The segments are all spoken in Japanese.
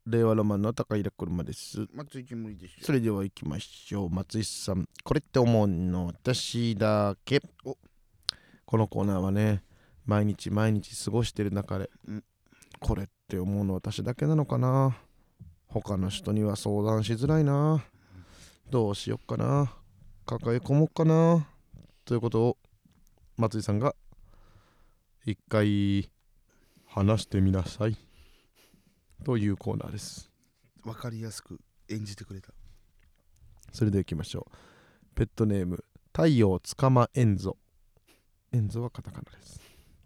令和ロマンの高平車です。 松井無理ですよ。 それでは行きましょう。松井さん、これって思うの私だけ。このコーナーはね、毎日毎日過ごしてる中で、これって思うの私だけなのかな、他の人には相談しづらいな、どうしよっかな、抱え込もうかなということを松井さんが一回話してみなさいというコーナーです。 わかりやすく演じてくれた。 それでは行きましょう。ペットネーム太陽つかまえんぞ。えんぞはカタカナです。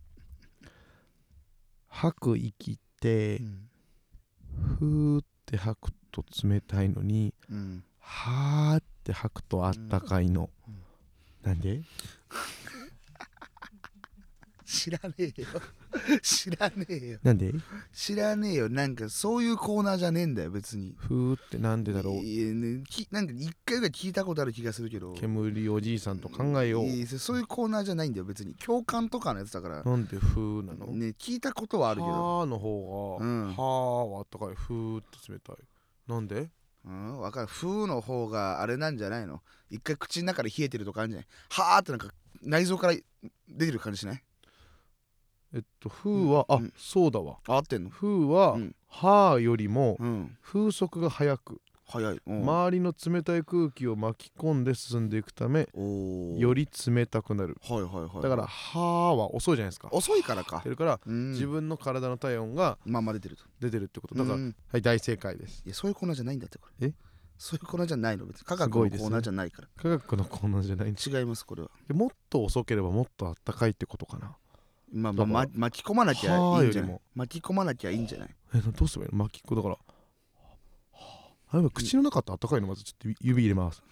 吐く息って、ふーって吐くと冷たいのに、はーって吐くとあったかいの、なんで？ 知らねえよ知らねえよなんで？ 知らねえよ。なんかそういうコーナーじゃねえんだよ別に。 ふーってなんでだろう。 なんか一回ぐらい聞いたことある気がするけど、 煙おじいさんと考えよう。 そういうコーナーじゃないんだよ別に。共感とかのやつだから。 なんでふーなの？ ね、聞いたことはあるけど、 はーの方が、はーはあったかい、ふーって冷たい。なんで？ わかる。風の方があれなんじゃないの。一回口の中で冷えてるとかあるんじゃない。はーってなんか内臓から出てる感じしない？ ふーは、そうだわ。 合ってんの？ ふーは、はーよりも、風速が速く、 早い。 周りの冷たい空気を巻き込んで進んでいくため、より冷たくなる。だから、はーは遅いじゃないですか。 遅いからか。 だから、自分の体の体温が出てると。 出てるってことだから、はい、大正解です。 いや、そういうコーナーじゃないんだってこれ。 え？ そういうコーナーじゃないの。別に科学のコーナーじゃないから。 科学のコーナーじゃないんです。 違います、これは。 もっと遅ければもっとあったかいってことかな。 巻き込まなきゃいいんじゃない？巻き込まなきゃいいんじゃない？ どうすればいいの？巻き込だから、口の中ってあったかいの。まずちょっと指入れます。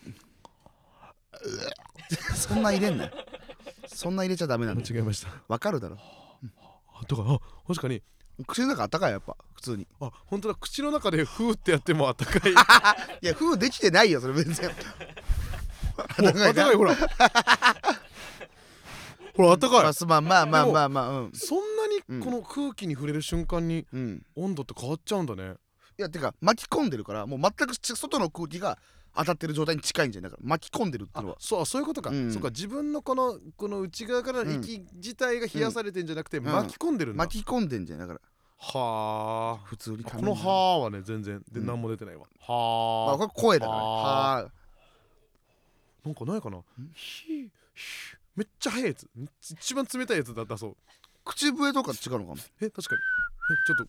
そんな入れんなよ。そんな入れちゃダメなの。 違いました。 わかるだろ。 とか、確かに口の中あったかい。やっぱ普通に。 本当だ。口の中でフーってやってもあったかい。 いや、フーできてないよそれ全然。 あったかい。ほらほら、あったかい。 まあそんなにこの空気に触れる瞬間に温度って変わっちゃうんだね。 いや、てか巻き込んでるから、もう全く外の空気が当たってる状態に近いんじゃない。だから巻き込んでるってのは。 そういうことか。そうか、自分のこの内側からの息自体が冷やされてんじゃなくて、巻き込んでるんだ。 巻き込んでんじゃん。だからはあ、 普通にこのはーはね、全然で何も出てないわ。はあ、 これ声だから。はあ、 なんかないかな。めっちゃ早いやつ、一番冷たいやつだった。そう、 口笛とか違うのかも。 確かに。ちょっ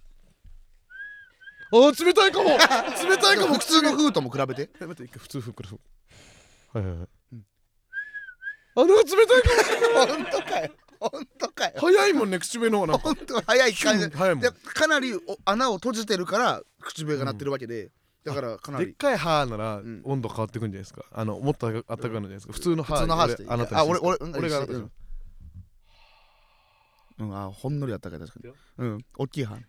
と冷たいかも。冷たいかも。 普通のフーとも比べて。 待って、一回普通風から。はい。なんか冷たいかも。 本当かよ。本当かよ。 早いもんね、口笛の方が。 本当早い感じ。 早いもん。 かなり穴を閉じてるから口笛が鳴ってるわけで、だからかなりでっかい歯なら温度変わってくんじゃないですか。もっとあったかくなるじゃないですか。普通の歯して俺があなたに。ほんのりあったかい。確かに。大きい歯。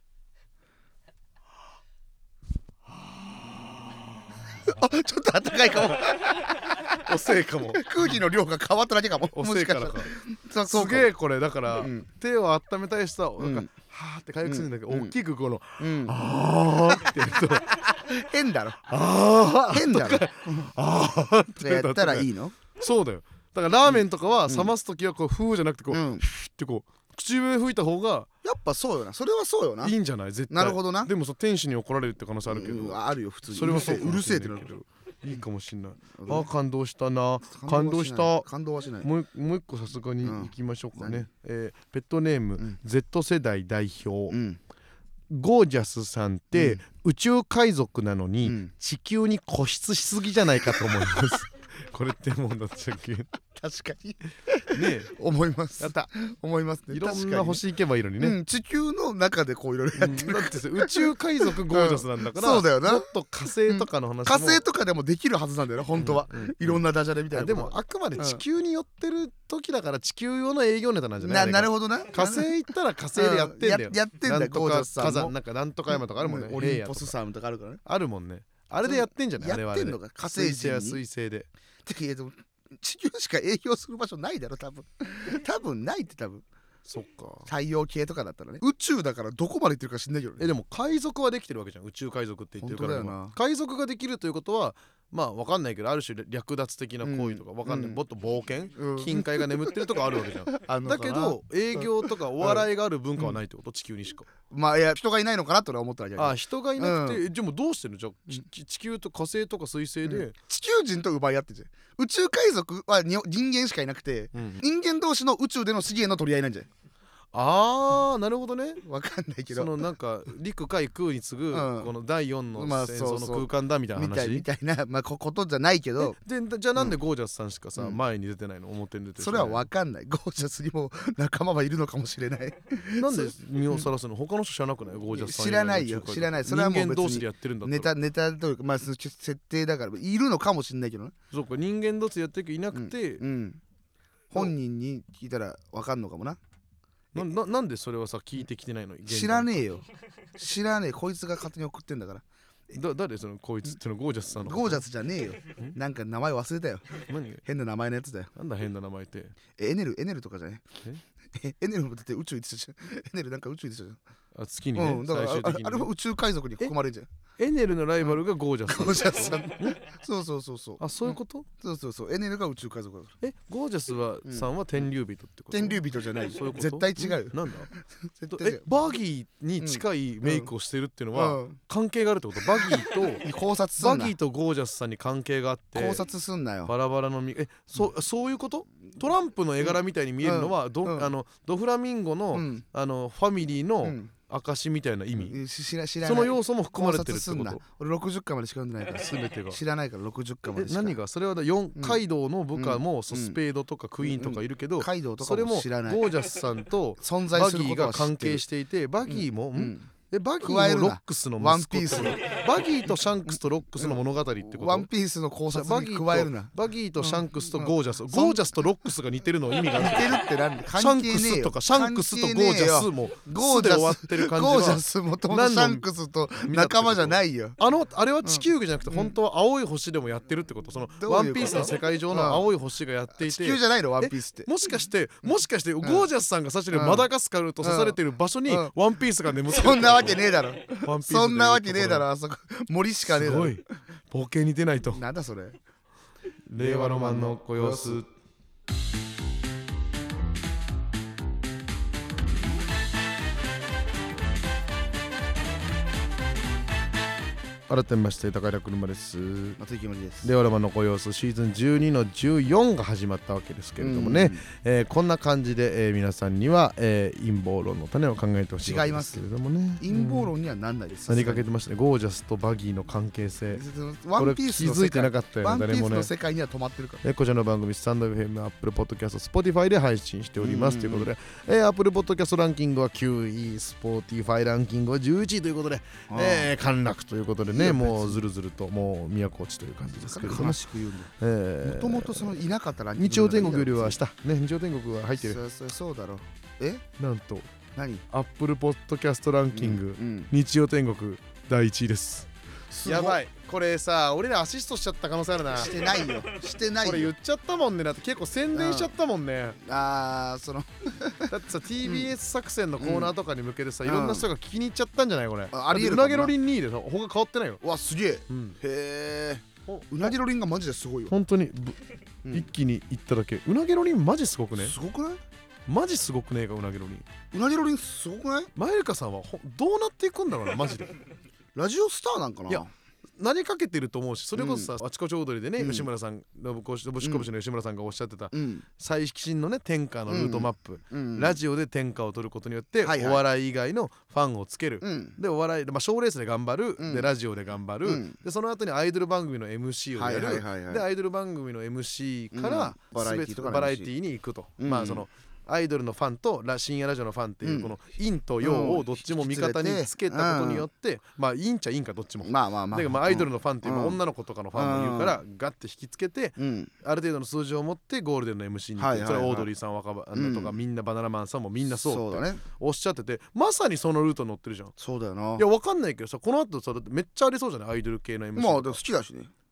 ちょっとあったかいかも。 遅いかも。 空気の量が変わっただけかも。 遅いからか。すげえこれだから、手を温めたい人はなんかはーって回復するんだけど、大きくこのあーって言うと変だろ。変だろ。ってやったらいいの？ そうだよ。だからラーメンとかは冷ますときはこう風じゃなくてこうってこう口笛吹いた方がやっぱそうよな。それはそうよな。 いいんじゃない？絶対。 なるほどな。 でも店主に怒られるって可能性あるけど。 あるよ普通に。 それはそう。 うるせえってなるけど。 いいかもしんない。感動したな。感動した。 感動はしない。 もう一個さすがに行きましょうかね。ペットネーム Z 世代代表。ゴージャスさんって宇宙海賊なのに地球に固執しすぎじゃないかと思います。これってもんだったっけ？ 確かにね、 思います。 やった。 思いますね。 いろんな星行けばいいのにね。 地球の中でこういろいろやってる。 だって宇宙海賊ゴージャスなんだから。 そうだよな。 もっと火星とかの話も。 火星とかでもできるはずなんだよな本当は。いろんなダジャレみたいな。 でもあくまで地球に寄ってる時だから地球用の営業ネタなんじゃない？ なるほどな。 火星行ったら火星でやってんだよ。 やってんだよ。ゴージャスさんも。 火山なんかなんとか山とかあるもんね。 オリンポス山とかあるからね。 あるもんね。あれでやってんじゃない？ やってんのか。火星人に。 水星で。 地球しか営業する場所ないだろ多分。多分ないって多分。 そっか。 太陽系とかだったらね。宇宙だからどこまで行ってるか知んないけどね。 でも海賊はできてるわけじゃん。宇宙海賊って言ってるから。 本当だよな。 海賊ができるということはまあわかんないけど、ある種略奪的な行為とかわかんない、もっと冒険、金塊が眠ってるとかあるわけじゃん。だけど営業とかお笑いがある文化はないってこと、地球にしか。 まあいや人がいないのかなとは思ったわけだけど。 あ、人がいなくて、でもどうしてるのじゃあ、地球と火星とか水星で、 地球人と奪い合ってて、宇宙海賊は人間しかいなくて、人間同士の宇宙での資源の取り合いなんじゃない？ あー、なるほどね。 わかんないけど、 そのなんか陸海空に次ぐこの第4の戦争の空間だみたいな話みたいな、まあことじゃないけど。 でじゃあなんでゴージャスさんしかさ、前に出てないの？表に出てる。 それはわかんない。ゴージャスにも仲間はいるのかもしれない。 なんで身をさらすの？他の人知らなくない？ゴージャスさん知らないよ、知らない。それはもう人間同士でやってるんだったらネタというか、まあ設定だからいるのかもしれないけどね。 そうか、人間同士でやってるけどいなくて、 本人に聞いたらわかんのかもな。 なんでそれはさ聞いてきてないの？ 知らねえよ、知らねえ。こいつが勝手に送ってんだから。 誰そのこいつっての？ゴージャスさんの？ ゴージャスじゃねえよ。なんか名前忘れたよ。 何？ 変な名前のやつだよ。 なんだ変な名前って。 エネルとかじゃねえ？エネルもだって宇宙行ってたじゃん。エネルなんか宇宙行ってたじゃん。 あ、月にね、 だから最終的にね。 あれも宇宙海賊に含まれるじゃん。 エネルのライバルがゴージャスさん。 ゴージャスさん。そう。 あ、そういうこと？ そう。エネルが宇宙海賊だから。 ゴージャスさんは天竜人ってこと？ 天竜人じゃない。 そういうこと？ 絶対違うよ。 なんだ？ 絶対違う。 バギーに近いメイクをしてるっていうのは関係があるってこと？バギーと考察すんな。 バギーとゴージャスさんに関係があって考察すんなよ。 バラバラのそういうこと？トランプの絵柄みたいに見えるのはドフラミンゴのファミリーの証みたいな意味？ 知らない。 その要素も含まれてるってこと？ 俺60巻までしか読んでないから全てが知らないから。60巻までしか。 何がそれはカイドウの部下もスペードとかクイーンとかいるけど、それもゴージャスさんとバギーが関係していて、バギーもバギーもロックスのワンピースのバギーとシャンクスとロックスの物語ってこと？ ワンピースの考察に加えるな。 バギーとシャンクスとゴージャス、ゴージャスとロックスが似てるの意味がある。 似てるってなんで？関係ねえよ。 シャンクスとかシャンクスとゴージャスもゴーで終わってる感じは。 ゴージャスもともとシャンクスと仲間じゃないよ。 あれは地球儀じゃなくて本当は青い星でもやってるってこと？そのワンピースの世界上の青い星がやっていて、 地球じゃないのワンピースって。 もしかしてゴージャスさんが指してるマダガスカルと刺されてる場所にワンピースが眠ってる？ そんなわけねえだろ。そんなわけねえだろ。あそこ森しかねえだろ。 すごい冒険に出ないと。 なんだそれ。 令和ロマンのご様子。改めまして高平車です。 松井きまりです。 令和ロマンのご様子シーズン12の14が始まったわけですけれどもね、こんな感じで、皆さんには、陰謀論の種を考えてほしいわけですけれどもね。 陰謀論にはなんないです。 何かけてましたね。ゴージャスとバギーの関係性、 ワンピースの気づいてなかったよね、誰もね。 ワンピースの世界には止まってるから。 こちらの番組スタンド FM、Apple Podcast、Spotify で配信しておりますということで、Apple Podcast ランキングは9位、Spotify ランキングは11位ということで、陥落ということでね、もうずるずるともう都落ちという感じですけれども、 悲しく言うんだ。もともとそのいなかったランキング、 日曜天国よりは下ね、日曜天国は入ってる。 そうだろ。 なんと何 Apple Podcast ランキング、日曜天国第1位です。やばい、これさ、俺らアシストしちゃった可能性あるな。 してないよ、してないよ。 これ言っちゃったもんね。だって結構宣伝しちゃったもんね。 だってさ TBS 作戦のコーナーとかに向けてさ、いろんな人が聞きに行っちゃったんじゃないこれ。 ありえる。 うなげろりん2位でさ、他変わってないよ。 わ、すげえ。へえ。うなげろりんがマジですごいよ。 本当に一気にいっただけ。うなげろりんマジすごくね。 すごくない？ マジすごくねえか、うなげろりん。 うなげろりんすごくない？ マユリカさんはどうなっていくんだろうな、マジで。 ラジオスターなんかな。 いや、なりかけてると思うし、それこそさ、あちこち踊りでね、吉村さん、のぶしこぶしの吉村さんがおっしゃってた、最新のね天下のルートマップ、ラジオで天下を取ることによって、お笑い以外のファンをつける、でお笑い、賞レースで頑張る、でラジオで頑張る、でその後にアイドル番組の MC をやる、でアイドル番組の MC からバラエティーに行くと、まあそのアイドルのファンと深夜ラジオのファンっていうこの陰と陽をどっちも味方につけたことによって、まあ陰っちゃ陰かどっちも、だからまあアイドルのファンっていう女の子とかのファンもいるからガッて引きつけて、ある程度の数字を持ってゴールデンの MC に行って、それはオードリーさん、若葉とかみんな、バナナマンさんもみんなそうっておっしゃってて、まさにそのルート乗ってるじゃん。 そうだよな。 いやわかんないけどさ、この後さ、だってめっちゃありそうじゃない、アイドル系の MC。 まあでも好きだしね。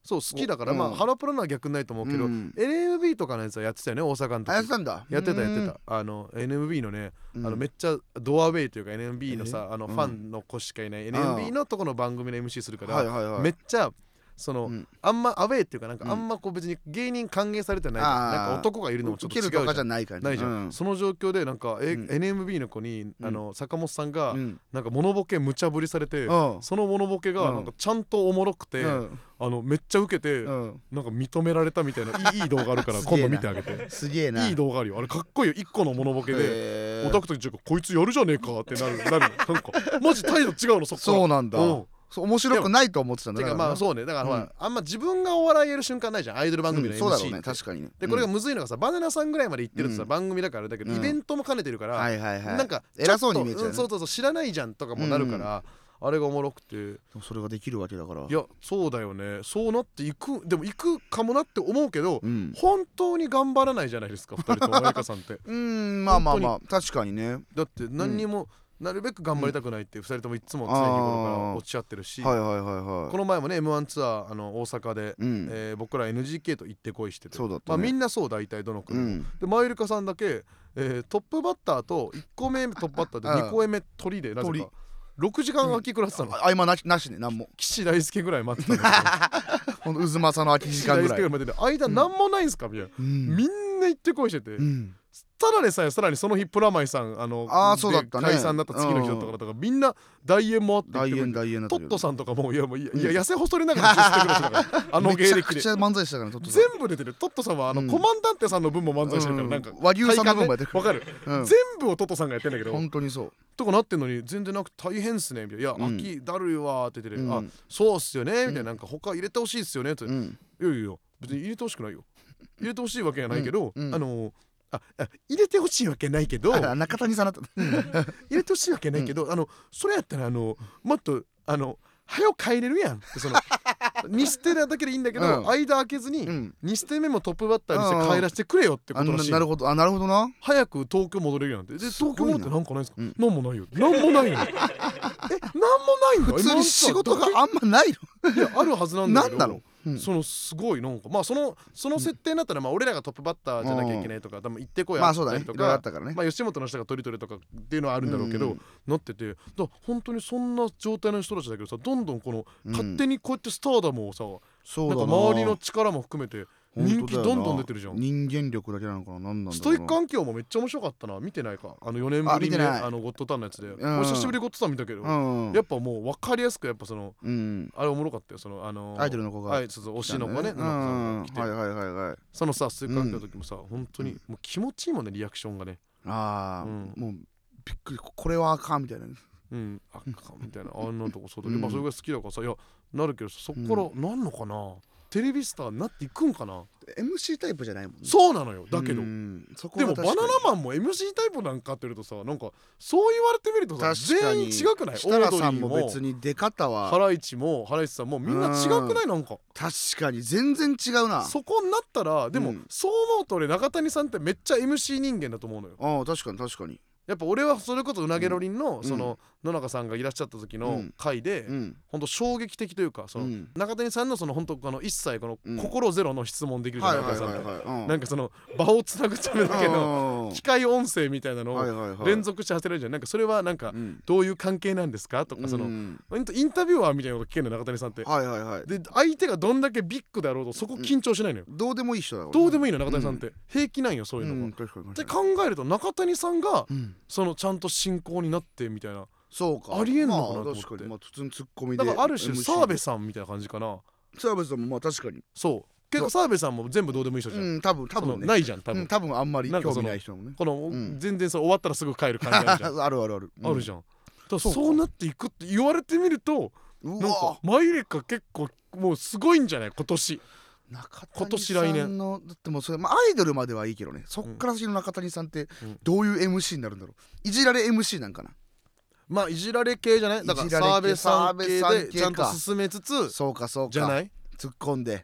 そう好きだから、 うんまあハロプロのは逆にないと思うけど、 うん NMB とかのやつはやってたよね、大阪の時。 やってたんだ。 やってた。NMB のね、めっちゃドアウェイというか NMB のさ、ファンの子しかいない NMB のとこの番組の MC するから、 はいはいはい。 めっちゃその、あんまアウェイっていうかなんかうんあんまこう別に芸人歓迎されてないじゃん、なんか男がいるのもちょっと違うじゃん。 受けるとかじゃないからね。 ないじゃん、その状況でなんか、NMB の子に、坂本さんが、なんかモノボケ無茶ぶりされて、そのモノボケがなんかちゃんとおもろくて、めっちゃウケて、なんか認められたみたいないい動画あるから今度見てあげて。 すげえな。 いい動画あるよ、あれかっこいいよ。1個のモノボケでオタクとこいつやるじゃねえかってなるなんかマジ態度違うのそっから。 そうなんだ。面白くないと思ってたんだ。 てかまあそうね、だからほら、あんま自分がお笑いやる瞬間ないじゃん、アイドル番組の MC って。 そうだろうね、確かにね。 でこれがむずいのがさ、バナナさんぐらいまで行ってるとさ、番組だからだけど、イベントも兼ねてるから、なんか偉そうに見えちゃう。 そう知らないじゃんとかもなるから、あれがおもろくて。 それができるわけだから。 いやそうだよね、そうなっていく。でも行くかもなって思うけど、本当に頑張らないじゃないですか、2人とマイカさんって。 まあまあまあ確かにね。 だって何にもなるべく頑張りたくないって2人ともいつも常日頃からおっしゃってるし、この前もね M1 ツアー大阪で、僕ら NGK と行ってこいしてて、まあみんなそう大体どの国も。でマイルカさんだけトップバッターと1個目トップバッターで2個目鳥でなぜか6時間空き食らってたの。 合間なしね、なんも。 岸大輔ぐらい待ってたんだけどほんと渦政の空き時間ぐらい間なんもないんすかみたいな、みんな行ってこいしてて、ただでさらにその日プラマイさんそうだったね、 解散だった次の日だったからみんな大宴もあって、 大宴トットさんとかも痩せ細りながらしてくれてたから芸歴でめちゃくちゃ漫才したから、 全部出てる。トットさんはコマンダンテさんの分も漫才してるから、なんか和牛さんの分もやってる。 わかる、全部をトットさんがやってんだけど、 本当にそうとかなってんのに全然なくて大変っすねみたいな。いや秋だるいわって言ってて、あそうっすよねみたいな、なんか他入れてほしいっすよねって。いやいや別に入れてほしくないよ、入れてほしいわけじゃないけど、入れてほしいわけないけど、 中谷さんだった入れてほしいわけないけど、それやったらもっと早く帰れるやんって、その2ステだけでいいんだけど、間開けずに2ステ目もトップバッターにして帰らせてくれよってことらしい。 なるほどな。 早く東京戻れるやんって。で東京戻ってなんかないんすか。なんもないよ。なんもないよ。なんもないの。 普通に仕事があんまないの。いやあるはずなんだけど。 なんなの。 そのすごいなんかまあその設定になったら、まあ俺らがトップバッターじゃなきゃいけないとか、多分行ってこいやったりとか、まあ吉本の人が取り取りとかっていうのはあるんだろうけど、なってて、だ本当にそんな状態の人たちだけどさ、どんどんこの勝手にこうやってスターダムをさ、なんか周りの力も含めて人気どんどん出てるじゃん。 人間力だけなのかな、なんなんだろう。 ストイック環境もめっちゃ面白かったな。見てないか、4年ぶりにゴッドタンのやつで。俺久しぶりにゴッドタン見たけど、やっぱもう分かりやすく、やっぱそのあれおもろかったよ。そのアイドルの子が、 推しの子がね、そのさストイック環境の時もさ、本当にもう気持ちいいもんね、リアクションがね。 もうびっくり、これはあかんみたいな。 あかんみたいな、あんなとこそうだけど、まあそれが好きだからさ、いやなるけど、そっからなんのかな、テレビスターになっていくんかな。 MC タイプじゃないもんね。 そうなのよ。だけどでもバナナマンも MC タイプなんかって言うとさ、なんかそう言われてみるとさ、全員違くない。 設楽さんも別に出方は、 ハライチさんもみんな違くない。なんか確かに全然違うな。 そこになったら、でもそう思うと俺中谷さんってめっちゃ MC 人間だと思うのよ。 確かにやっぱ俺はそれこそうなげろりんのその野中さんがいらっしゃった時の回で本当衝撃的というか、その中谷さんのその本当一切この心ゼロの質問できるじゃないですか。なんかその場をつなぐためだけの機械音声みたいなのを連続して走れるじゃん。なんかそれはなんかどういう関係なんですかとか、そのインタビュアーみたいなこと聞けるの中谷さんって。で相手がどんだけビッグであろうとそこ緊張しないのよ。 どうでもいい人だろ。 どうでもいいの中谷さんって平気なんよ、そういうのが。って考えると中谷さんがそのちゃんと進行になってみたいな、 そうか、 ありえんのかなと思って。 確かに普通にツッコミで、 だからある種澤部さんみたいな感じかな。 澤部さんもまあ確かにそう結構澤部さんも全部どうでもいい人じゃん。 多分ね、 ないじゃん多分あんまり興味ない人もね。 この全然終わったらすぐ帰る感じあるじゃん。 あるじゃん。そうなっていくって言われてみると、なんかマイレカ結構もうすごいんじゃない今年。今年来年のだってもうそれ、アイドルまではいいけどね、そっから先の中谷さんってどういう MC になるんだろう。いじられ MC なんかな。 まあいじられ系じゃない。だから澤部さん系でちゃんと進めつつ、 そうかじゃない。 突っ込んで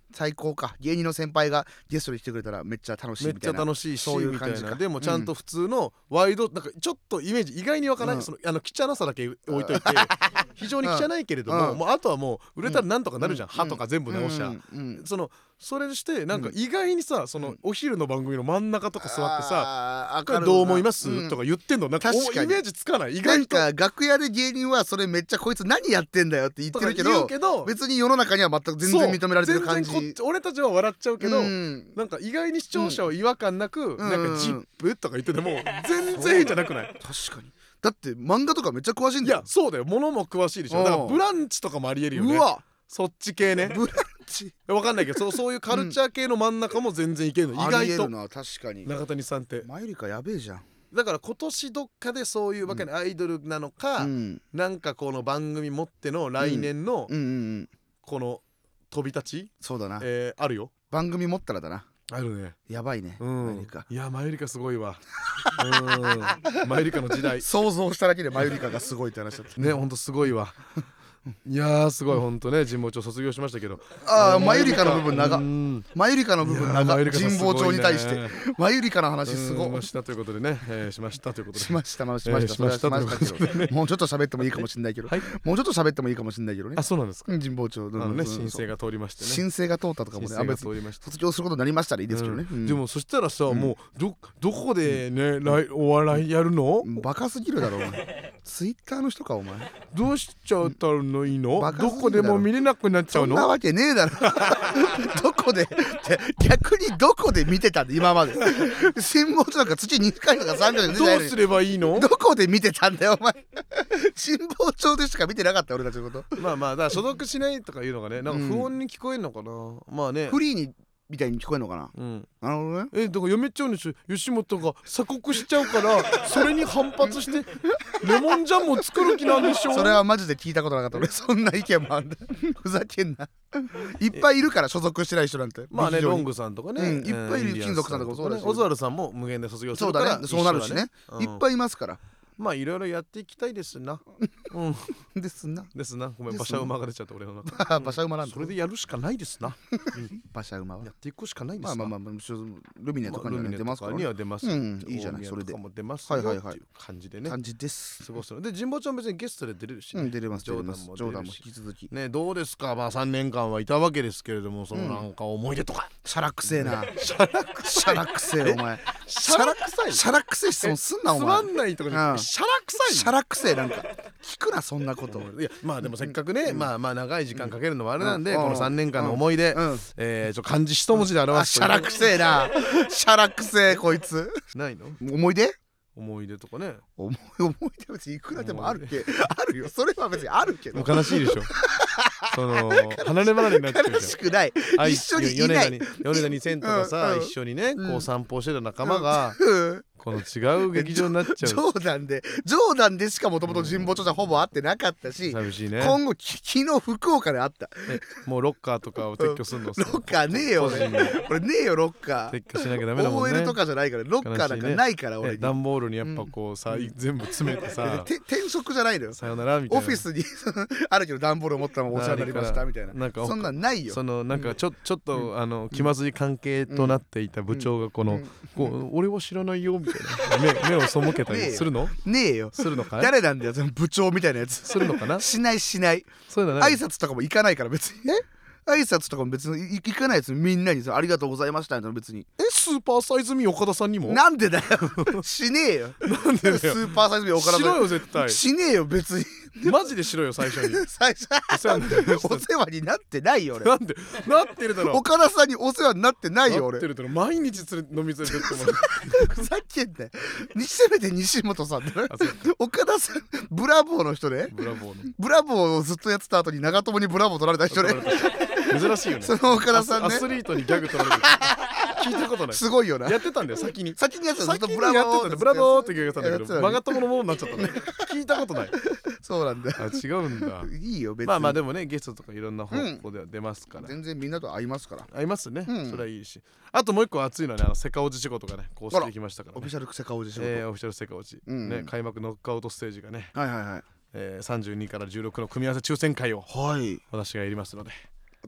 最高か。芸人の先輩がゲストに来てくれたらめっちゃ楽しいめっちゃみたいな。 楽しいしそういうみた感じか。 いな。でもちゃんと普通のワイドなんかちょっとイメージ意外にわからない、その汚さだけ置いといて非常に汚いけれども、もうあとはもう売れたらなんとかなるじゃん、歯とか全部直しゃ、それしてなんか意外にさ、そのお昼の番組の真ん中とか座ってさ、これどう思います、とか言ってんのなんかイメージつかない。意外となんか楽屋で芸人はそれめっちゃこいつ何やってんだよって言ってるけど、別に世の中には全く全然認められてる感じ。 俺たちは笑っちゃうけど、なんか意外に視聴者は違和感なく、なんかジップとか言ってても全然変じゃなくない？ 確かに。だって漫画とかめっちゃ詳しいんだよ。 いやそうだよ、物も詳しいでしょ。だからブランチとかもありえるよね。 うわ、 そっち系ね。 ブランチわかんないけど、そういうカルチャー系の真ん中も全然いけるの、意ありえ外と。 るな、確かに。 中谷さんってマユリカやべえじゃん。 だから今年どっかでそういうわけのアイドルなのか、なんかこの番組持っての来年のこの飛び立ち、 そうだな、 あるよ。 番組持ったらだな。 あるね。 やばいね、マユリカ。 いやマユリカすごいわ。マユリカの時代想像しただけでマユリカがすごいって話だったね。ほんとすごいわ。いやーすごいほんとね。神保町卒業しましたけど、 マユリカの部分長っ。マユリカの部分長っ。神保町に対してマユリカの話すごい。 しましたということでね、しましたということでしましたけど、もうちょっと喋ってもいいかもしれないけど、もうちょっと喋ってもいいかもしれないけどね。 あ、そうなんですか。 神保町のね、申請が通りましてね。 申請が通ったとかもね、卒業することになりましたらいいですけどね。 でもそしたらさ、もうどこでねお笑いやるの？ バカすぎるだろお前。ツイッターの人かお前。 どうしちゃったのいいの？どこでも見れなくなっちゃうの？ そんなわけねえだろ。どこで逆にどこで見てたんだ今まで。神保町なんか月2回とか3回とか出てないのにどうすればいいの？ どこで見てたんだよお前。神保町でしか見てなかった俺たちのこと。 まあだから所属しないとかいうのがね、なんか不穏に聞こえるのかな。まあね、 フリーにみたいに聞こえるのかな。なるほどね。 だからやめちゃうんですよ。吉本が鎖国しちゃうからそれに反発してレモンジャムを作る気なんでしょう。 それはマジで聞いたことなかった俺。そんな意見もあんだ。ふざけんな。いっぱいいるから所属してない人なんて。 まあね、ロングさんとかね、 いっぱいいる。金属さんとかもそうだし、 オズワルドさんも無限で卒業するから。 そうなるしね。いっぱいいますから。 まあいろいろやっていきたいですな。 ですな。 ごめん、馬車馬が出ちゃった俺の中。 馬車馬なんだ。 それでやるしかないですな。 馬車馬はやっていくしかないですな。 まあルミネとかに出ますからね。 いいじゃない。それでも出ますよっていう感じでね。 感じです。 過ごすので、神保町は別にゲストで出れるし、 出れます。冗談も引き続きね。どうですか。まあ3年間はいたわけですけれども、そのなんか思い出とか。 シャラくせえな。シャラくせえお前。 シャラくさい。 シャラくせえ質問すんなお前。 つまんないとかシャラくさい。 シャラくせえなんか聞くなそんなこと。 いやまあでもせっかくね、まあ長い時間かけるのもあれなんで、この3年間の思い出、漢字一文字で表す。 シャラくせえな。シャラくせえこいつ。 ないの？ 思い出とかね。 思い出別にいくらでもあるけあるよ。それは別にあるけど悲しいでしょ。その離れ離れになっちゃうじゃん。 悲しくない。一緒にいない。 米田2000とかさ、一緒にねこう散歩してた仲間がこの違う劇場になっちゃう。 冗談でしかもともと神保町じゃほぼ会ってなかったし、 寂しいね。 今後昨日福岡で会った。 もうロッカーとかを撤去するの？ ロッカーねえよ俺。ねえよロッカー。 撤去しなきゃダメだもんね。 OL とかじゃないからロッカーなんかないから俺に。 段ボールにやっぱこうさ全部詰めてさ、 転職じゃないのよ。 さよならみたいな。 オフィスにあるけど段ボールを持ったままお世話になりましたみたいな。そんなんないよ。 そのなんかちょっと気まずい関係となっていた部長がこう俺は知らないよみたいな目を背けたりするの？ ねえよ。 するのかい？ 誰なんだよその部長みたいなやつ。 するのかな？ しない。 そういうの挨拶とかも行かないから別に。挨拶とかも別に行かないやつ。みんなにさありがとうございましたみたいな。別にスーパーサイズミー岡田さんにも？ なんでだよ。しねえよ。 なんでだよ。 スーパーサイズミー岡田さん。 しろよ絶対。 しねえよ別に。 マジでしろよ最初に。 お世話になってないよ俺。 なんでなってるだろ。 岡田さんにお世話になってないよ俺。 なってるだろ。毎日飲み連れてってもふざけんなよ。せめて西本さんだ。岡田さんブラボーの人で。ブラボーをずっとやってた後に長友にブラボー取られた人で。 珍しいよね。 その岡田さんね。 アスリートにギャグ取られる。聞いたことない。 すごいよな。 やってたんだよ先に。 やってた。ずっとブラボーってギャグやってたんだけど、長友のものになっちゃったんだよ。聞いたことない。 そうなんだ。 違うんだ。 いいよ別に。 まあでもねゲストとかいろんな方向では出ますから。 全然みんなと会いますから。 会いますね。それはいいし。あともう一個熱いのはねセカオジ仕事がねこうしてきましたから。 オフィシャルセカオジ仕事。 オフィシャルセカオジね開幕ノックアウトステージがね。32から16の組み合わせ抽選会を私がやりますので。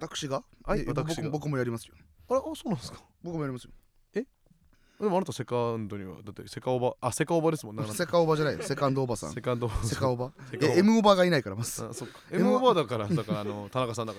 私が私が僕もやりますよ。 あれそうなんですか。 僕もやりますよ。 でもあなたセカンドにはだってセカオバですもんね。 セカオバじゃないよ。セカンドおばさん。 セカンドセカオバ。M オバがいないからます。 あ、そっか。M オバだから田中さんだから。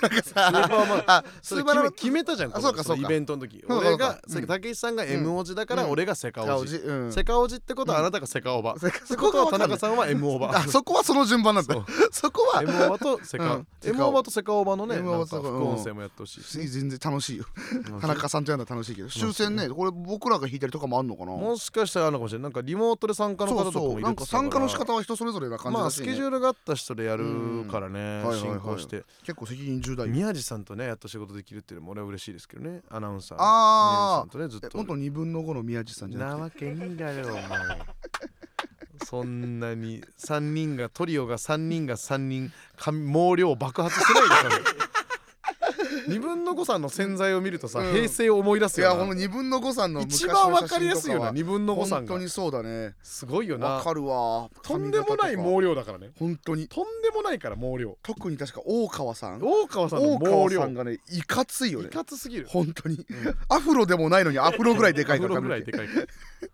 なんかさ、 それ決めたじゃん。 そうかそうか。 イベントの時。俺が武井さんが M おじだから俺がセカオジ。セカオジってことはあなたがセカオバ。ってことは田中さんは M オバ。 あ、そこはその順番なんだ。そこは M オバとセカ M オバとセカオバのね、なんか副音声もやってほしい。 全然楽しいよ。田中さんとやるのは楽しいけど、終戦ね、これ僕らが弾いたりとかもあんのかな。 もしかしたらあるのかもしれない。なんかリモートで参加の方とかもいるって言ってたから。 なんか参加の仕方は人それぞれな感じだし、ね、 まあスケジュールがあった人でやるからね、進行して、 結構責任重大。 宮地さんとねやっと仕事できるっていうのも俺は嬉しいですけどね。アナウンサーの宮地さんとねずっと。 元2分の5の宮地さんじゃなくて。 なわけにだよお前。そんなに3人がトリオが3人が3人毛量爆発してないでしょ。2分の5さんの洗剤を見るとさ、平成を思い出すよな。 いや、この2分の5さんの一番わかりやすいよな。2分の5さんが本当にそうだね。 すごいよな。 わかるわ。 とんでもない毛量だからね。 本当にとんでもないから毛量。 特に確か大川さんの毛量がね、いかついよね。 いかつすぎる本当に。アフロでもないのにアフロぐらいでかいから。 アフロぐらいでかいから。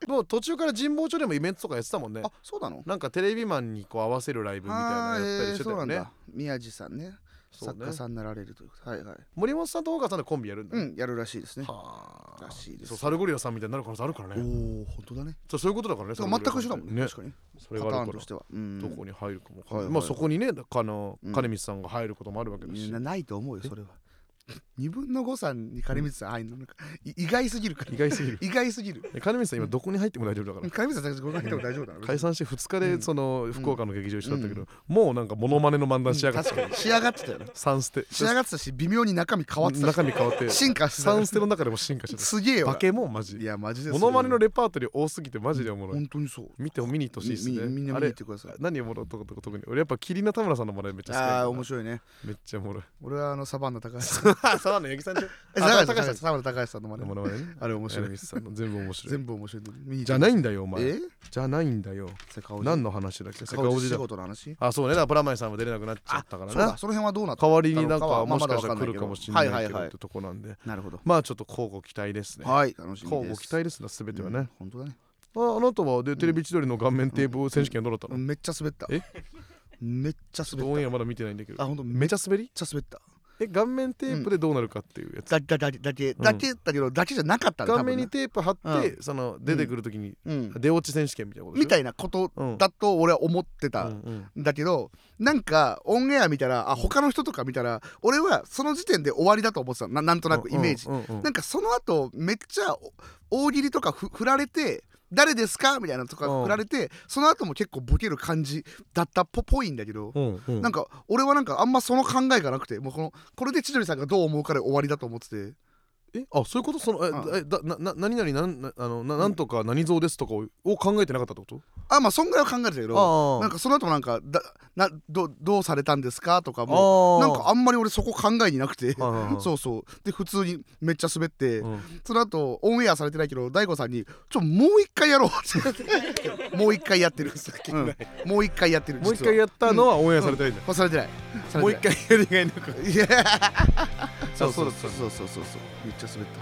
もう途中から神保町でもイベントとかやってたもんね。 あ、そうなの。 なんかテレビマンにこう合わせるライブみたいなのやったりしてたよね。 宮地さんね、作家さんになられるということ。はいはい。 森本さんと大川さんでコンビやるんだ。 やるらしいですね。 らしいです。そう、サルゴリラさんみたいになる可能性あるからね。 おお、本当だね。 そういうことだからね。 全く一緒だもんね。確かに。 それがあるからどこに入るかも。まあそこにね、金光さんが入ることもあるわけですし。 ないと思うよそれは。2分の5さんに金光さん入るのなんか意外すぎるから。 意外すぎる。金光さん今どこに入っても大丈夫だから。 金光さんどこに入っても大丈夫だから。 解散して2日でその福岡の劇場一緒だったけど、もうなんかモノマネの漫談仕上がってた。 仕上がってたよね。 サンステ仕上がってたし、微妙に中身変わってた。進化してた。 サンステの中でも進化してた。 すげえよ。 バケモンマジ。 いやマジで。 モノマネのレパートリー多すぎてマジでおもろい。 本当にそう。 見に行ってほしいですね。 みんな見に行ってください。 何おもろいとか特に俺やっぱ桐名田村さんのモノマネめっちゃ好き。 ああ面白いね。 めっちゃおもろい。 俺はサバンナ高橋さん。 サバンナ八木さん。 サバンナ高橋さんのモノマネ。 あれ面白い。全部面白い。 全部面白い。 じゃないんだよお前。じゃないんだよ。何の話だっけ。 セカオジ仕事の話。 あ、そうね。だからプラマイさんは出れなくなっちゃったからな。 その辺はどうなった。 代わりになんかもしかしたら来るかもしれないけどってとこなんで。 なるほど。 まあちょっと交互期待ですね。 はい、楽しみです。 交互期待ですな、全てはね。 本当だね。 あなたはでテレビ千鳥の顔面テープ選手権どうだったの？ めっちゃ滑った。めっちゃ滑った。 オンエアまだ見てないんだけど。 あ、本当めちゃ滑り？ めっちゃ滑った。 顔面テープでどうなるかっていうやつ。 だけだけどだけじゃなかったんだ。 顔面にテープ貼ってその出てくるときに出落ち選手権みたいなことみたいなことだと俺は思ってたんだけど、なんかオンエア見たら他の人とか見たら俺はその時点で終わりだと思ってた。なんとなくイメージ。なんかその後めっちゃ大喜利とか振られて誰ですかみたいなとか振られて、その後も結構ボケる感じだったっぽいんだけど、なんか俺はなんかあんまその考えがなくて、もうこれで千鳥さんがどう思うかで終わりだと思ってて。 あ、そういうこと？その何々なんとか何蔵ですとかを考えてなかったってこと？まあそんぐらいは考えてたけど、なんかその後もなんかどうされたんですかとかもなんかあんまり俺そこ考えになくてそうそうで普通にめっちゃ滑って、その後オンエアされてないけど大悟さんにもう一回やろうってもう一回やってる。もう一回やってる。 もう一回やったのはオンエアされてないんだ。 されてない。 もう一回やりがいなく。 そうめっちゃ滑った。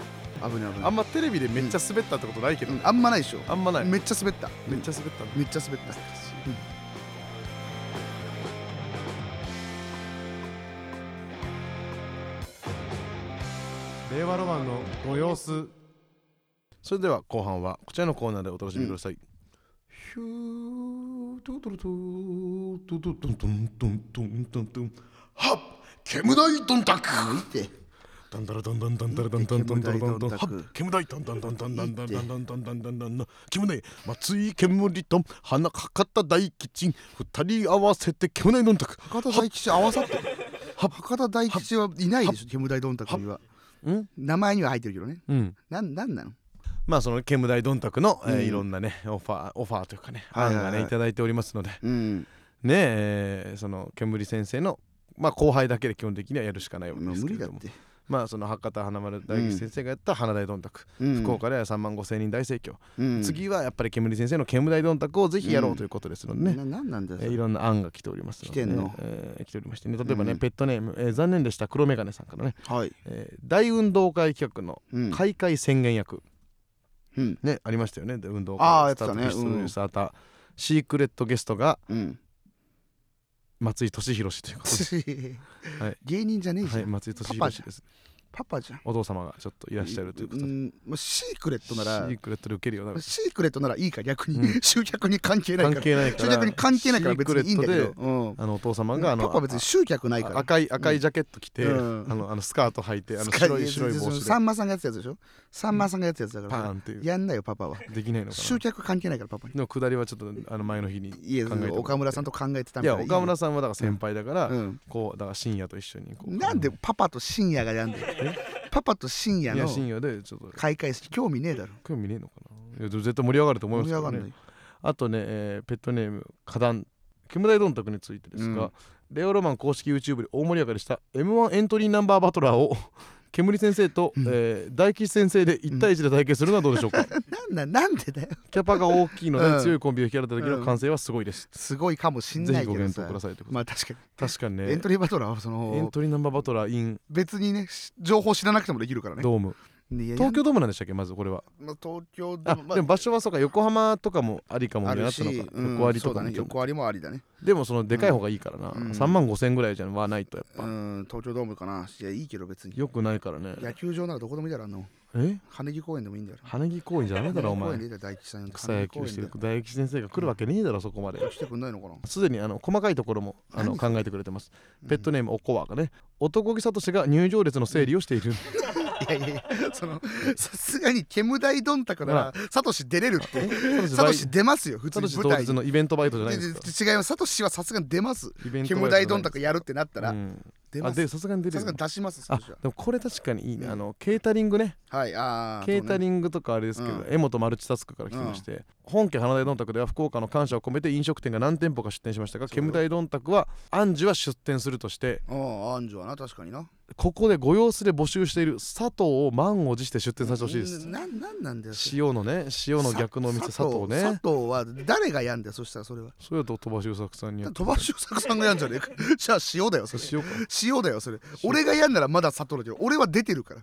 危ない。 あんまテレビでめっちゃ滑ったってことないけど。 あんまないでしょ。 あんまない。 めっちゃ滑った。 めっちゃ滑った。 めっちゃ滑った。 令和ロマンのご様子。それでは後半はこちらのコーナーでお楽しみください。ヒュートゥトゥトゥトゥトゥトゥトゥトゥトゥトゥトゥはっ煙大どんたくダンダラダンダンダンダラダンダンダンダラダンダンはっ煙大ダンダンダンダンダンダンダンダンダンダンダンダンダン煙大松井煙と花博多大吉二人合わせて煙大どんたく。 博多大吉合わさって博多大吉はいないでしょ。煙大どんたくには名前には入ってるけどね。なんなの。 まあその煙大どんたくのいろんなねオファーというかね案がねいただいておりますのでね、その煙先生のまあ後輩だけで基本的にはやるしかないわけですけれども、 まあその博多華丸大吉先生がやった花大どんたく、福岡では3万5千人大盛況、次はやっぱり煙先生の煙大どんたくをぜひやろうということですのでね、 なんなんだよ、 いろんな案が来ておりますので、 来てんの、 来ておりましてね、例えばね、ペットネーム、残念でした黒メガネさんからね、 はい、 大運動会企画の開会宣言役、ね、ありましたよね、運動会スタートピストルスターター、シークレットゲストが、松井俊弘氏ということで、はい、 芸人じゃねえじゃん、 はい、松井俊弘氏です。 パパじゃん。 お父様がちょっといらっしゃるということで、 シークレットならシークレットで受けるよな。 シークレットならいいか、逆に、集客に関係ないから、集客に関係ないから別にいいんだけど、 お父様がパパ別に集客ないから、 赤いジャケット着て、スカート履いて、白い帽子で、 さんまさんがやつやつでしょ、さんまさんがやつやつだから、 パーンっていうやんないよパパは。 できないのかな。 集客関係ないからパパに。 でも下りはちょっと前の日に考えて、 岡村さんと考えてたみたいな。いや、岡村さんはだから先輩だから、こうだから深夜と一緒にこう。 なんでパパと深夜がやんだよ。パパと深夜の開会式興味ねえだろ。 興味ねえのかな。いや絶対盛り上がると思いますけどね。あとね、ペットネーム花壇煙大どんたくについてですが、レオロマン公式 YouTube で大盛り上がりした M1 エントリーナンバーバトラーを煙先生と、大吉先生で1対1で対決するのはどうでしょうか。 なんでだよ。 キャパが大きいので強いコンビを引き当てた時の完成はすごいです。 すごいかもしんないけどさ。 ぜひご検討くださいということ。 まあ確かにね。 エントリーバトラーはそのエントリーナンバーバトラー in 別にね情報知らなくてもできるからね。 ドーム。東京ドームなんでしたっけ、まずこれは。 東京ドーム。 でも場所はそうか、横浜とかもありかもね。あったのか。横ありとかね。 横ありもありだね。 でもそのでかい方がいいからな。3万5千ぐらいじゃないとやっぱ。 東京ドームかな。いやいいけど別に。 よくないからね。 野球場ならどこでもいいだろあの。羽木公園でもいいんだよ。 羽木公園じゃダメだろお前。 草野球してる大吉先生が来るわけねえだろそこまで。 来てくんないのかな。 すでに細かいところも考えてくれてます。ペットネームおこわがね、男気さとしが入場列の整理をしている。 いやそのさすがに煙大どんたくならサトシ出れるって。サトシ出ますよ普通に舞台のイベントバイトじゃないですか。 違います。サトシはさすがに出ます。煙大どんたくやるってなったらさすがに出る。 さすがに出します。 でもこれ確かにいいね。ケータリングね。 はい、 ケータリングとかあれですけど、江本マルチタスクから来てまして、本家花大どんたくでは福岡の感謝を込めて飲食店が何店舗か出店しましたが、煙大どんたくはアンジュは出店するとして、 アンジュはな確かにな。 ここでご様子で募集している佐藤を満を持して出店させてほしいです。 なんだよ。 塩の逆のお店佐藤ね。 佐藤は誰がやんだよ。そしたらそれは。 それだと鳥羽周作さんにやって。 鳥羽周作さんがやんじゃねえか。じゃあ塩だよそれ。塩だよそれ。俺がやんならまだ佐藤だけど、俺は出てるから。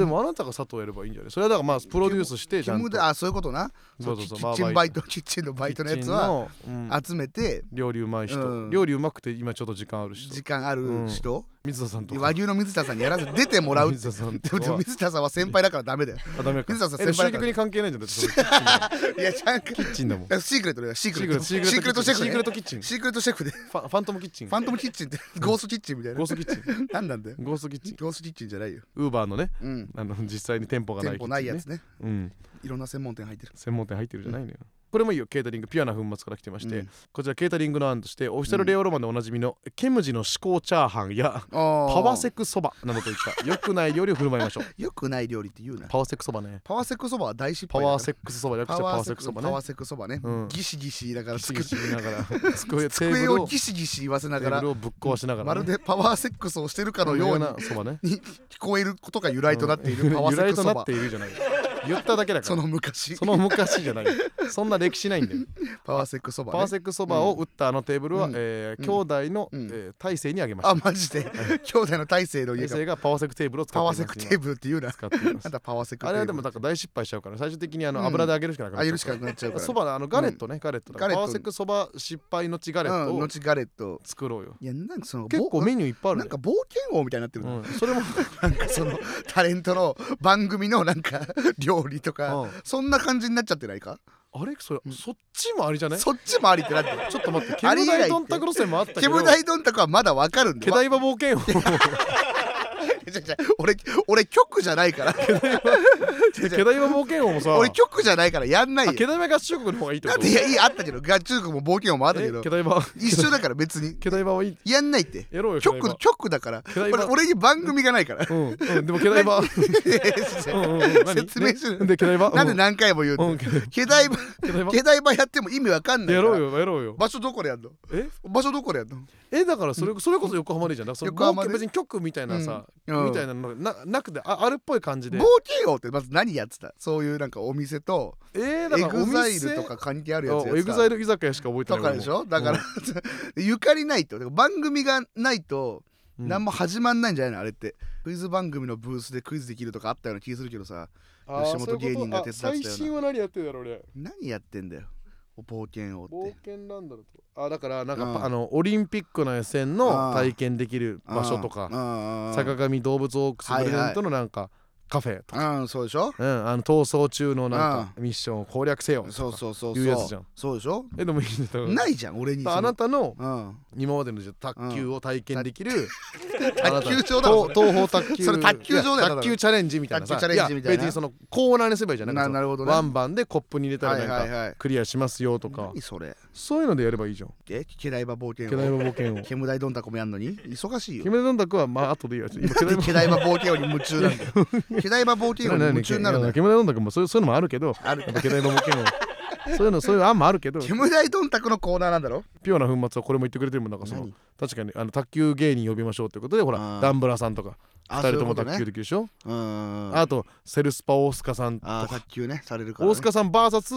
でもあなたが佐藤やればいいんじゃない。それはだからまあプロデュースしてちゃんと。 そういうことな。 そうキッチンバイトキッチンのバイトのやつは集めて、 料理うまい人、料理うまくて今ちょっと時間ある人、水田さんとか和牛の水田さんにやらず出てもらう。水田さんは先輩だからダメだよ。 水田さん先輩だから。集客に関係ないんじゃない。 いやちゃんとキッチンだもん。 シークレットだよ。シークレットシェフ。 シークレットキッチン。 シークレットシェフで。 ファントムキッチン。 ファントムキッチンってゴーストキッチンみたいな。 ゴーストキッチン。 なんなんだよ。 ゴーストキッチン。 ゴーストキッチンじゃないよ。 ウーバーのね、実際に店舗がない。 店舗ないやつね。いろんな専門店入ってる。 専門店入ってるじゃないのよ。これもいいよ。ケータリングピュアな粉末から来てまして、こちらケータリングの案としてオフィシャルレオロマンでおなじみのケムジの至高チャーハンやパワセクそばなどといった良くない料理を振る舞いましょう。 良くない料理って言うな。 パワセクそばね。 パワセクそばは大失敗。 パワーセックスそば略してパワセクそばね。 パワセクそばね。ギシギシ言いながら机をギシギシ言わせながら、 テーブルをぶっ壊しながら、 まるでパワーセックスをしてるかのように聞こえることが由来となっているパワーセックスそば。 由来となっているじゃない。言っただけだから。 その昔じゃない。そんな歴史ないんだよ。 パワーセックそば、 パワーセックそばを打ったテーブルは、兄弟の、大勢にあげました。 マジで。兄弟の大勢の家がパワーセックテーブルを使っています。 パワーセックテーブルって言うな。 使っています。 なんだパワーセックテーブル。 あれはでもなんか大失敗しちゃうから、最終的に油で揚げるしかなくなっちゃう。 揚げるしかなくなっちゃうから。 そばガレットね、ガレット。パワーセックそば失敗のちガレットを作ろうよ。 いやなんかその結構メニューいっぱいある。 なんか冒険王みたいになってる。 それもなんかそのタレントの番組のなんか料理とかそんな感じになっちゃってないか。 あれそっちもありじゃない。 そっちもありってなって。 ちょっと待って。煙大どんたく路線もあったけど。 煙大どんたくはまだわかるんだ。 ケダイバ冒険王。 俺局じゃないから。 ケダイバ冒険王もさ。 俺局じゃないからやんないよ。 ケダイバ合衆国の方がいいってこと。 だっていやあったけど合衆国も冒険王もあったけど。 ケダイバ一緒だから別に。 ケダイバはいい。 やんないって。 やろうよ。 局だから。俺に番組がないから。 でもケダイバ。 説明する。 でケダイバ。 なんで何回も言うの。ケダイバやっても意味わかんない。 やろうよ。 場所どこでやんの。場所どこでやんの。 だからそれこそ横浜でいいじゃん。別に局みたいなさみたいなのなくてあるっぽい感じで。 冒険王ってまず何やってた？そういうなんかお店とだからエグザイルとか関係あるやつやってた。 エグザイル居酒屋しか覚えてないとかでしょ。だから、ゆかりないと、番組がないと何も始まんないんじゃないのあれって。クイズ番組のブースでクイズできるとかあったような気がするけどさ、吉本芸人が手伝ってたような。 最新は何やってんだろう俺。 何やってんだよ冒険王って。 冒険なんだろうと。だからなんか、オリンピックの予選の体験できる場所とか、坂上動物オークスプレゼントのなんかカフェとか、 そうでしょ。 逃走中のなんかミッションを攻略せよとかいうやつじゃん。 そうでしょ。 でもいいんだよ。 ないじゃん俺に。 あなたの今までの卓球を体験できる卓球場だろ。 東方卓球、 それ卓球場だよ。 卓球チャレンジみたいなさ。いや別にそのコーナーにすればいいじゃん。なるほどね。ワンバンでコップに入れたらなんかクリアしますよとか。 何それ。 そういうのでやればいいじゃん。 ケダイバ冒険王。 ケダイバ冒険王。 煙台どんたこもやんのに忙しいよ。 煙台どんたこはまあ後でいいやつ。今ケダイバ冒険王に夢中なんだよ。ケダイバ冒険王に夢中になるんだよ。 煙台どんたこもそういうのもあるけど、ケダイバ冒険王そういう案もあるけど、 煙台どんたくのコーナーなんだろ。 ピュアな粉末はこれも言ってくれてるもん。なんかその確かに卓球芸人呼びましょうということで、ほらダンブラさんとか2人とも卓球できるでしょ。あとセルスパ大塚さんとか卓球ねされるから。 大塚さん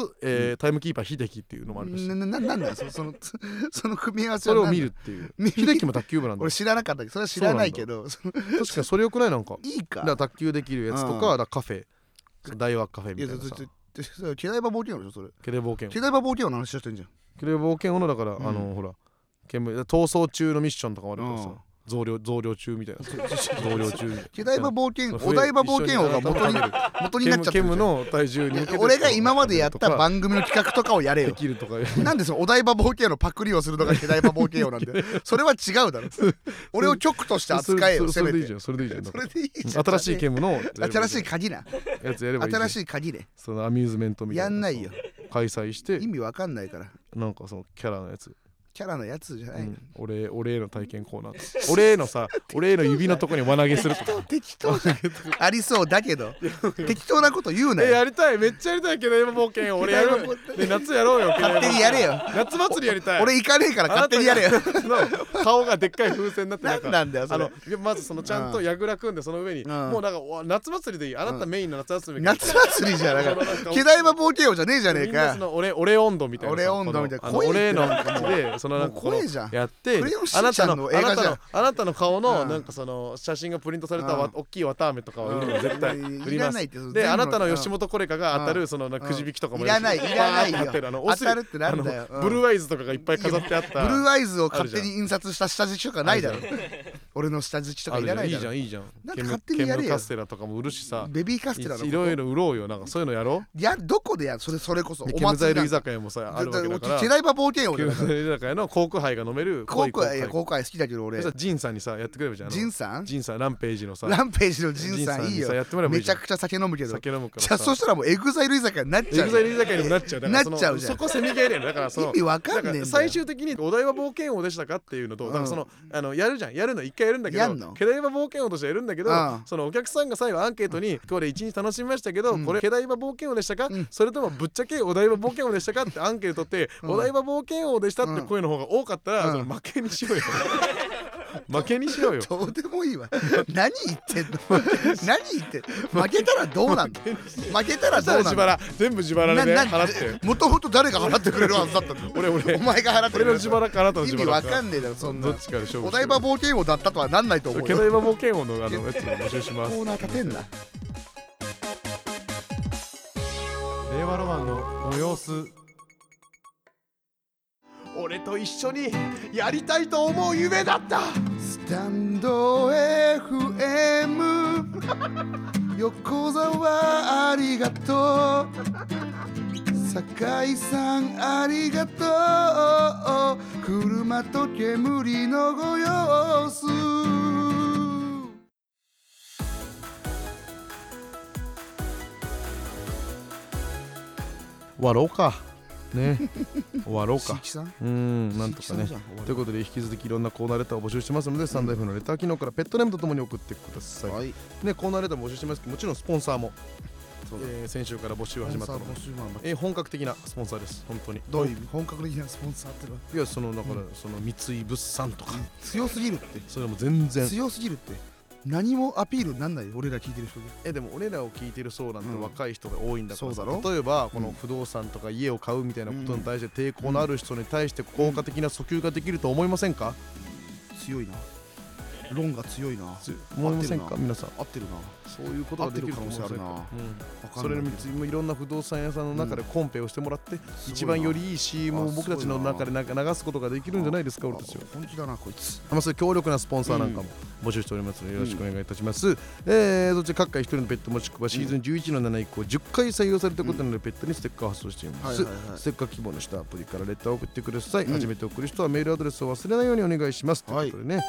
VS タイムキーパー秀樹っていうのもあるし、 なんだよその組み合わせ。 それを見るっていう。秀樹も卓球部なんだ。 俺知らなかったけど、それは知らないけど。 確かにそれよくない？なんかいいか。 卓球できるやつとかカフェ、大和カフェみたいなさ。 ケダイバ冒険王でしょそれ。 ケダイバ冒険王。 ケダイバ冒険王の話してんじゃん。 ケダイバ冒険王のだからほら逃走中のミッションとかもあるからさ。増量中みたいな。増量中。 ケダイバ冒険お台場冒険王が元になっちゃってる。 ケムの体重に向けて俺が今までやった番組の企画とかをやれよ。 できるとか。 なんでそのお台場冒険王のパクリをするのがケダイバ冒険王なんで。それは違うだろ。俺を局として扱えよ。 それでいいじゃん。それでいいじゃん。新しいケムの新しい鍵なやつやればいい。 新しい鍵ね。 そのアミューズメントみたいな。 やんないよ。 開催して意味わかんないから。 なんかそのキャラのやつ。 キャラのやつじゃないの。 俺への体験コーナー。俺への指のとこに輪投げするとか。 適当じゃん。ありそうだけど適当なこと言うなよ。 やりたい。めっちゃやりたいけど今冒険俺やる。夏やろうよ。 勝手にやれよ。 夏祭りやりたい。 俺行かねえから勝手にやれよ。 顔がでっかい風船になってなんだよそれ。 まずそのちゃんと櫓組んでその上にもうなんか夏祭りでいい。あなたメインの夏祭り。 夏祭りじゃなかった。ケダイバ冒険王じゃねえじゃねえか。 俺温度みたいな。 俺温度みたいな。 俺の感じでそのなんかやってあなたの顔のなんかその写真がプリントされた大きい綿あめとかは売るの絶対売ります。であなたの吉本コレカが当たるそのくじ引きとかもいらないよ。当たるってなんだよ。 ブルーアイズとかがいっぱい飾ってあったブルーアイズを勝手に印刷した下敷きとかないだろ。俺の下敷きとかいらないだろ。 いいじゃん。 勝手にやれよ。 カステラとかも売るしさ。 ベビーカステラのいろいろ売ろうよ。なんかそういうのやろう。 どこでやる？それこそお祭り。ケムザイル居酒屋もさあるわけだから。 ケダイバ冒険王だから。 ケムザイル居酒屋のコークハイが飲める。 コークハイ好きだけど俺。 ジンさんにさやってくればじゃん。 ジンさんランページのさ。 ランページのジンさんいいよ。めちゃくちゃ酒飲むけど。じゃあそしたらもうエグザイル居酒屋になっちゃう。 エグザイル居酒屋にもなっちゃう。 なっちゃうじゃん。 そこせめぎ合いだよ。だからその意味わかんねえんだよ。 最終的にお台場冒険王でしたかっていうのと、だからそのやるじゃん。やるの一回やるんだけど、ケダイバ冒険王としてやるんだけど、そのお客さんが最後アンケートにこれ一日楽しみましたけど、これケダイバ冒険王でしたか、それともぶっちゃけお台場冒険王でしたかってアンケート取って、お台場冒険王でしたって声の方が多かったら、その負けにしようよ。負けにしようよ。 どうでもいいわ。何言ってんの。負けたらどうなんの。負けたらどうなんの。 全部自腹でね払って。 もともと誰が払ってくれるはずだったの。 俺お前が払ってくれる。 俺の自腹かあなたの自腹か。 意味わかんねえだろそんな。 どっちかで勝負。 お台場冒険王だったとはなんないと思う。 ケダイバ冒険王のやつを募集します。 コーナー立てんな。 令和ロマンのご様子。俺と一緒にやりたいと思う夢だった。 スタンド FM 横澤ありがとう。酒井さんありがとう。車と煙のご様子。 終わろうかね。終わろうか。なんとかね。ということで引き続きいろんなコーナーレターを募集してますので、スタンド F のレター機能からペットネームとともに送ってください。ね、コーナーレター募集してますけど、もちろんスポンサーも先週から募集が始まったので、本格的なスポンサーです。本当に。 どういう意味？本格的なスポンサーってのは。 いや、そのだからその三井物産とか強すぎるって。 それも全然強すぎるって。 何もアピールになんないよ俺ら聞いてる人で。 でも俺らを聞いてる層なんて若い人が多いんだからさ、 そうだろ。 例えばこの不動産とか家を買うみたいなことに対して抵抗のある人に対して効果的な訴求ができると思いませんか？ 強いな、論が強いな。 思いませんか皆さん？ 合ってるな。 そういうことができる可能性あるな。それにいろんな不動産屋さんの中でコンペをしてもらって、一番よりいい CM を僕たちの中で流すことができるんじゃないですか俺たちは。 本気だなこいつ。 そういう強力なスポンサーなんかも募集しておりますのでよろしくお願いいたします。そして各回一人のペットもしくはシーズン11の7以降10回採用されたことのあるペットにステッカーを発送しています。ステッカー希望の下アプリからレターを送ってください。初めて送る人はメールアドレスを忘れないようにお願いします。ということでね。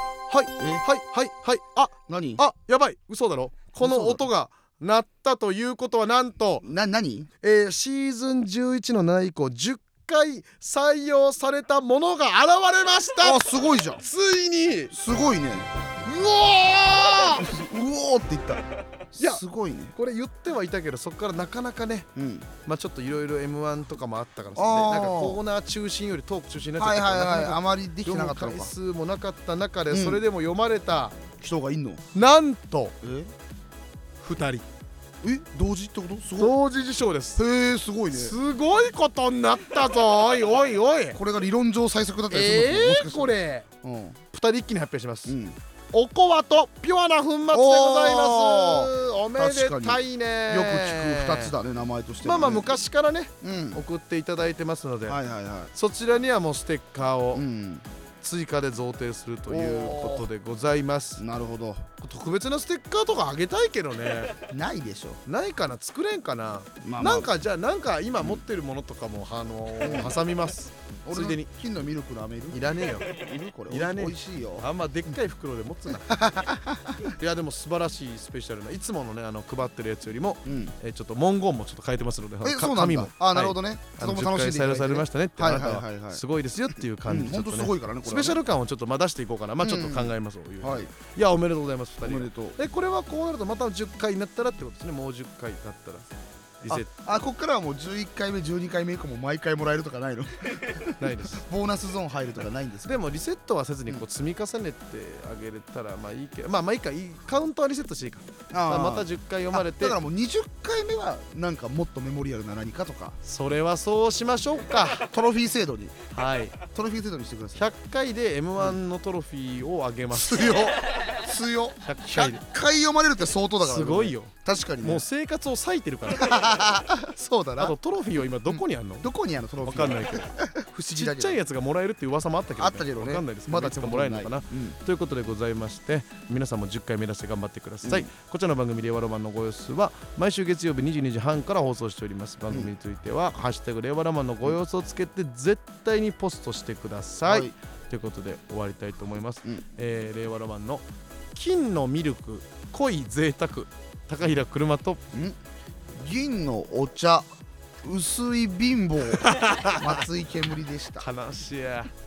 何？ やばい、嘘だろ。この音が鳴ったということはなんと何？ シーズン11の7以降10回採用されたものが現れました。 すごいじゃん。 ついにすごいね。 うおーって言った。いやすごいね。 これ言ってはいたけどそこからなかなかね、ちょっといろいろ M1 とかもあったからさ、なんかコーナー中心よりトーク中心になっちゃったからあまりできてなかったのか。 回数もなかった中でそれでも読まれた人がいんの。 なんと2人同時ってこと？すごい。 同時受賞です。 へえ、すごいね。 すごいことになったぞ。おいおいおい、 これが理論上最速だったりするの？ これ2人一気に発表します。 おこわとピュアな粉末でございます。おめでたいね。 よく聞く2つだね、名前としては。 昔からね送っていただいてますので、そちらにはもうステッカーを追加で贈呈するということでございます。 なるほど。 特別なステッカーとかあげたいけどね。 ないでしょ。 ないかな、作れんかな。なんかじゃあなんか今持ってるものとかも挟みます。ついでに金のミルクの飴いる？ いらねえよ。 いるこれ？ いらねえ。 美味しいよ。 あんまでっかい袋で持つな。いやでも素晴らしいスペシャルな、いつものね配ってるやつよりもちょっと文言もちょっと変えてますので、 紙もなるほどね。 10回採用されましたねってあなたはすごいですよっていう感じでちょっとねスペシャル感をちょっと出していこうかな。ちょっと考えます。いやおめでとうございます2人。 おめでとう。 これはこうなるとまた10回になったらってことですね。もう10回になったらリセット。 こっからはもう11回目12回目以降も毎回もらえるとかないの？ ないです。 ボーナスゾーン入るとかないんですか？ でもリセットはせずに積み重ねてあげれたらいいけど、いいか、カウントはリセットしていいか。また10回読まれて、 だからもう20回目はなんかもっとメモリアルな何かとか。 それはそうしましょうか。 トロフィー制度に。トロフィー制度にしてください。 100回で M1 のトロフィーをあげます。 強100回読まれるって相当だからね。 すごいよ。 確かにね。 もう生活を割いてるからそうだな。 あとトロフィーは今どこにあんの？ どこにあるトロフィー？ わかんないけど不思議だけど、ちっちゃいやつがもらえるっていう噂もあったけどね。わかんないです。まだちょっともらえるのかなということでございまして、皆さんも10回目指して頑張ってください。こちらの番組令和ロマンのご様子は毎週月曜日22時半から放送しております。番組についてはハッシュタグ令和ロマンのご様子をつけて絶対にポストしてください。ということで終わりたいと思います。令和ロマンの金のミルク濃い贅沢高平車と銀のお茶薄い貧乏松井煙でした。 悲しいや。